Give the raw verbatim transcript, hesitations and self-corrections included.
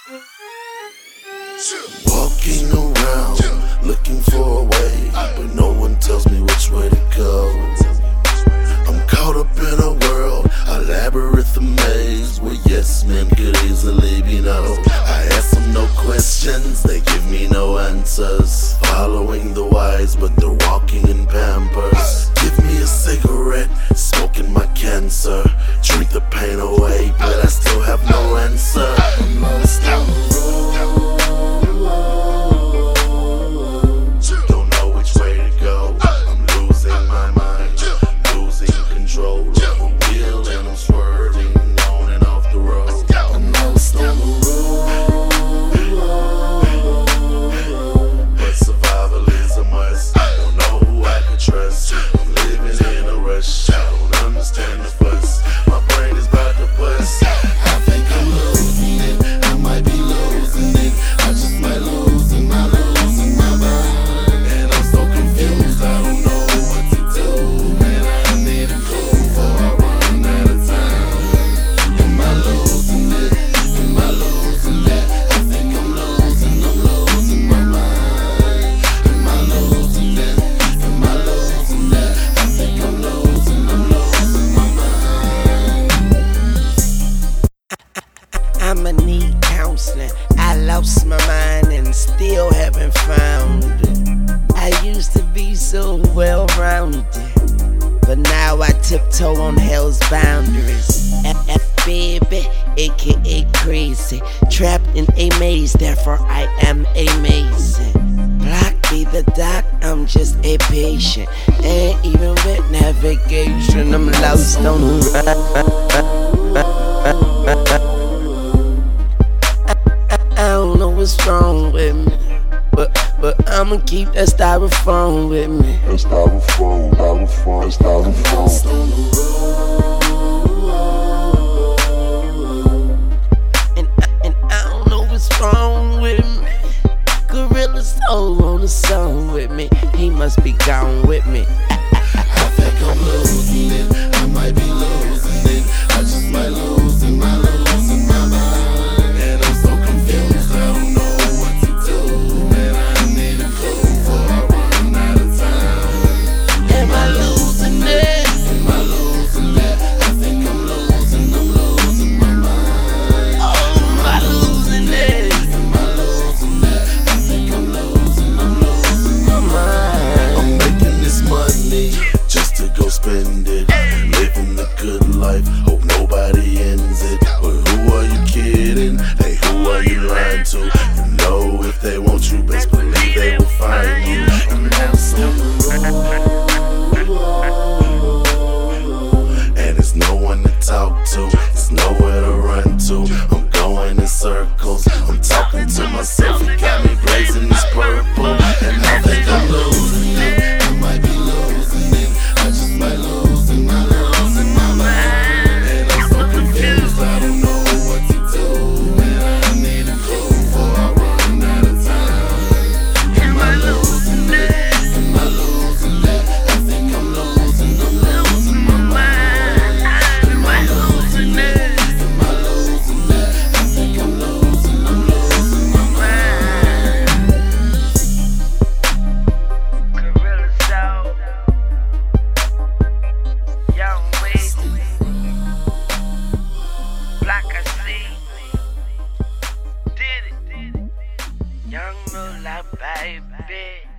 Walking around, looking for a way, but no one tells me which way to go. I'm caught up in a world, a labyrinth, a maze, where yes men could easily be no. I ask them no questions, they give me no answers. Following the wise, but they're walking in Pampers. Give me a cigarette, smoking my cancer. Drink the pain away, but I still have no answer. I'm lost on the road. Don't know which way to go. I'm losing my mind, losing control of the wheel, and I'm swerving on and off the road. I'm lost on the road, but survival is a must. Don't know who I can trust. I'm living in a rush. I don't understand the fuss. My brain is about to bust. I think I'm losing it. I might be losing it. I just might lose and I losing my mind. And I'm so confused. I don't know what to do. Man, I need a clue before I run out of time. Am I losing it? Am I losing it? I think I'm losing. I'm losing my mind. Am I losing it? Am I losing it? I think I'm losing. I'm losing my mind. I'ma need counseling. I lost my mind and still haven't found it. I used to be so well rounded, but now I tiptoe on hell's boundaries. F, F baby, aka crazy, trapped in a maze, therefore I am amazing. Block be the doc, I'm just a patient. Ain't even with navigation, I'm lost on the I don't know what's wrong with me, but but I'ma keep that styrofoam with me. That styrofoam, styrofoam, styrofoam. And I, and I don't know what's wrong with me. Gorilla Soul on the song with me. He must be gone with me. I think I'm losing it. I might be losing it. I just might lose and I losing my mind. And I'm so confused. I don't know what to do. Man, I need a clue before I run out of time. Am I losing it? Am I losing it? I think I'm losing. I'm losing my mind. Oh, am I losing it? Am I losing it? I think I'm losing. I'm losing my mind. I'm making this money just to go spend it. Living the good life, hope nobody ends it. But who are you kidding? Hey, who are you lying to? You know if they want you, best believe they will find you. And now some and it's no one to talk to, it's nowhere to run to. I'm going in circles, I'm talking to myself. It got me blazing this purple, and I think I'm losing it. I might be losing it. I just might lose and I losing my mind. And I'm so confused, I don't know what to do. Man, I need a clue before I run out of time. Am I losing it? Am I losing it? I think I'm losing. I'm losing my mind. Am I losing it? Am I losing it? I think I'm losing. I'm losing my mind. Gorilla Soul, Young Wade, Black I see, did it, Young Moolah baby.